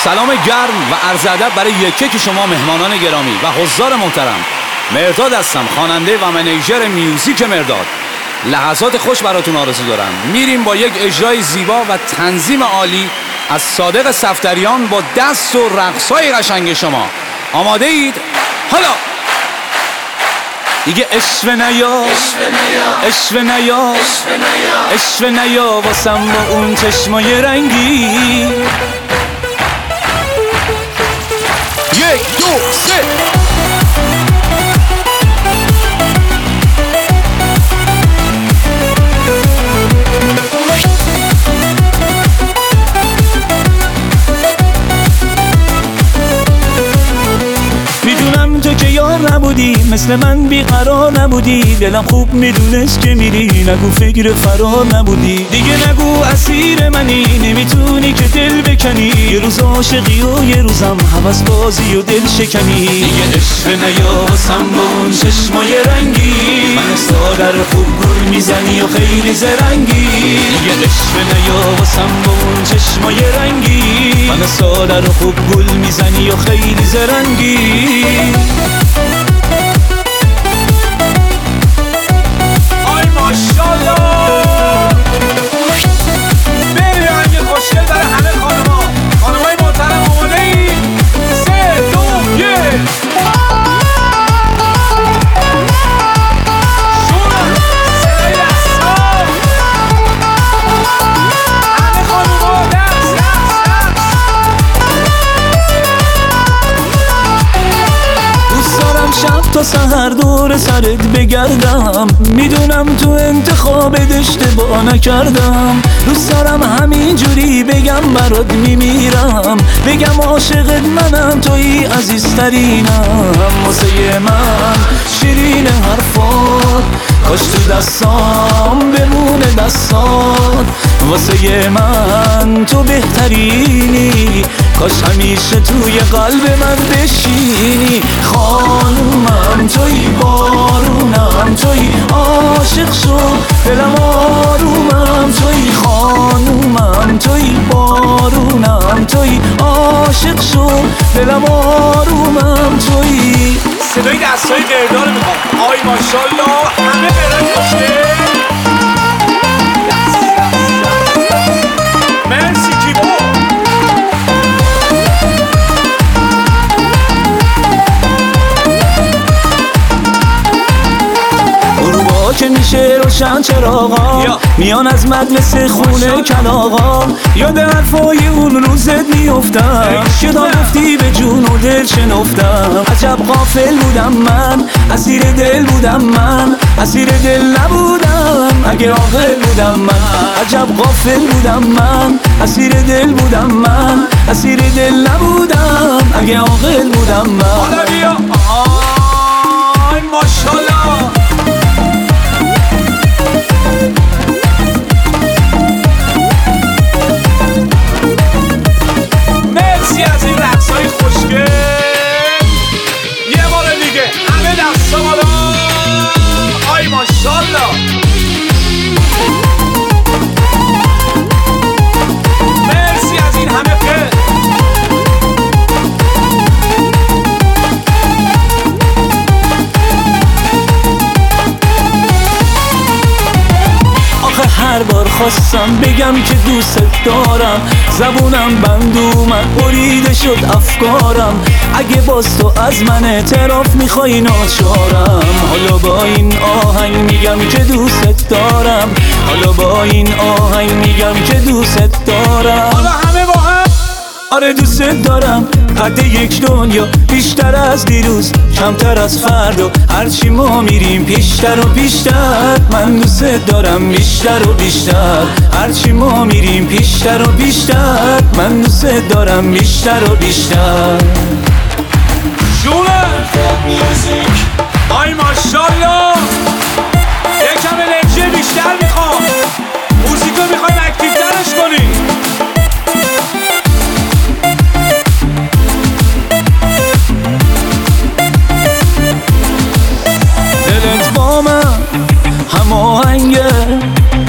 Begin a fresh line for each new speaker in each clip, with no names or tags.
سلام گرم و عرض ادب برای یکیک شما مهمانان گرامی و حضار محترم. مرداد هستم، خواننده و منیجر میوزیک مرداد. لحظات خوش براتون آرزو دارم. میریم با یک اجرای زیبا و تنظیم عالی از صادق صفدریان با دست و رقصای قشنگ شما. آماده اید؟ حالا دیگه اشوه نیا اشوه نیا اشوه نیا واسم با اون چشمای رنگی. 1 2 3 میدونم تو که یار نبودی، مثل من بیقرار نبودی، دلم خوب میدونست که میری، نگو فکر فرار نبودی، دیگه نگو اسیر منی، نمیتونی که دل بکنی، یه روز عاشقی و یه روزم هوس بازی و دل شکنی. دیگه عشق نیا واسم با اون چشمای رنگی، من سادر خوب گل میزنی و خیلی زرنگی. دیگه عشق نیا واسم با اون چشمای رنگی، من سادر خوب گل میزنی و خیلی زرنگی. آی ماشاءالله، بریم رنگ خوشگل برای همه خانمای محترم. آماده ای؟ 3 2 1 شب تا سحر دور سرت بگردم، میدونم تو انتخابت اشتباه نکردم، دوست دارم همینجوری بگم برات میمیرم، بگم عاشقت منم توی عزیزترینم، واسه من شیرین حرفات کاش تو دستام بمونه دستات، واسه من تو بهترینی، کاش همیشه توی قلب من بشینی. خانومم توی، بارونم توی، عاشق شو دلم آرومم توی، خانومم توی، بارونم توی، عاشق شو دلم آرومم توی. صدای دستای قردار میخوام. آی ماشاءالله، همه قردار خوشگل. مرسی کیبو. که میشه روشن چراغا، میان از مدرسه خونه کلاغا، یاد حرفای اون روزت میافتم که تا گفتی به جون و دل شنفتم. عجب غافل بودم من، اسیر دل بودم من، اسیر دل نبودم اگه عاقل بودم من. عجب غافل بودم من، اسیر دل بودم من، اسیر دل نبودم اگه عاقل بودم من. حالا بیا آی ماشاءالله. مرسی از این رقصای خوشگل. یه بار دیگه همه دستا بالا. آی ماشاءالله. مرسی از این همه خیل. هر بار خواستم بگم که دوست دارم، زبونم بند اومد بریده شد افکارم، اگه باز تو از من اعتراف میخوای ناچارم. حالا با این آهنگ میگم که دوست دارم، حالا با این آهنگ میگم که دوست دارم. حالا همه با هم آره دوست دارم. قد یک دنیا بیشتر از دیروز، کمتر از فردا، هرچی ما میریم پیشتر و بیشتر. من دوست دارم بیشتر و بیشتر، هرچی ما میریم پیشتر و بیشتر. من دوست دارم بیشتر و بیشتر. جونه آی ماشاءالله. یکم انرژی بیشتر میخوام. موزیکو میخوایم اکتیوترش کنیم. دلت با من هماهنگه،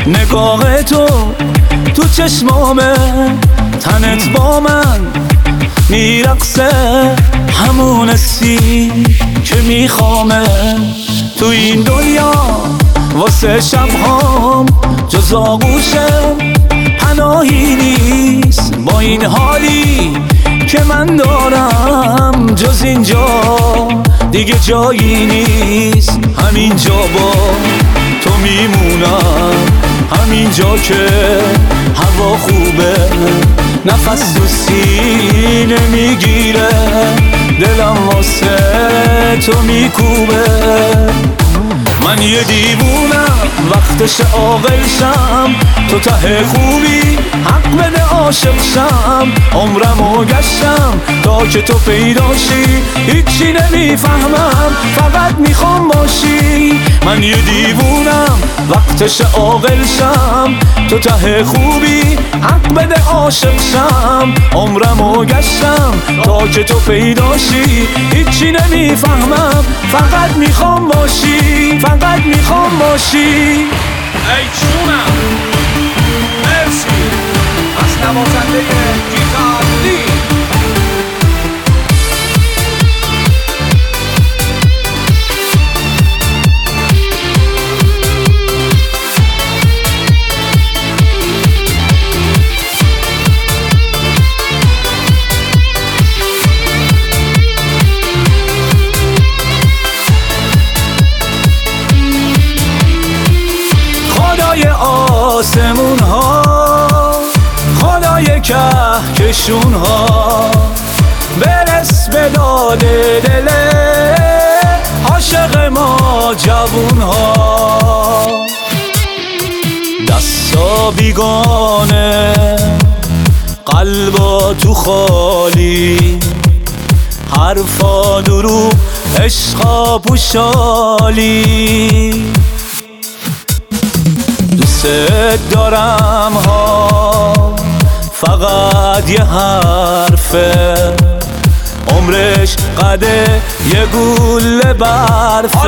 نگاه تو تو چشمامه، تنت با من میرقصه همون حسی که میخوامه تو این دنیا واسه شبهام جز آغوشه پناهی نیست با این حالی که من دارم جز اینجا دیگه جایی نیست همینجا با تو میمونم همینجا که هوا خوبه نفس تو سینه میگیره دلم واسه تو میکوبه من یه دیوونم وقتش عاقل شم تو ته خوبی حق بده عاشق شم عمرمو گشتم تا که تو پیداشی هیچی نمیفهمم فقط میخوام باشی من یه دیوونم وقتش عاقل شم تو ته خوبی حق بده عاشق شم عمرمو گشتم تا که تو پیداشی هیچی نمیفهمم فقط میخوام باشی فقط میخوام باشی
ای جونم مرسی از نوازنده گیتار لی
آسمون ها خدای کهکشون ها برس به داد دل عاشق ما جوون ها دستا بیگانه قلبا تو خالی حرفا دروغ عشقا پوشالی دوست دارم ها فقط یه حرفه عمرش قده یه گوله برفه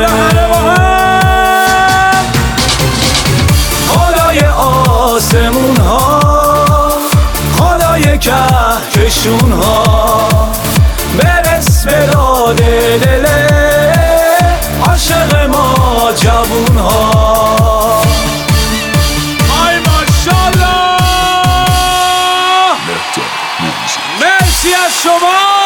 خدای آسمون ها خدای کهکشون ها برس به داد دل عاشق ما جوون ها
مرسی از شما.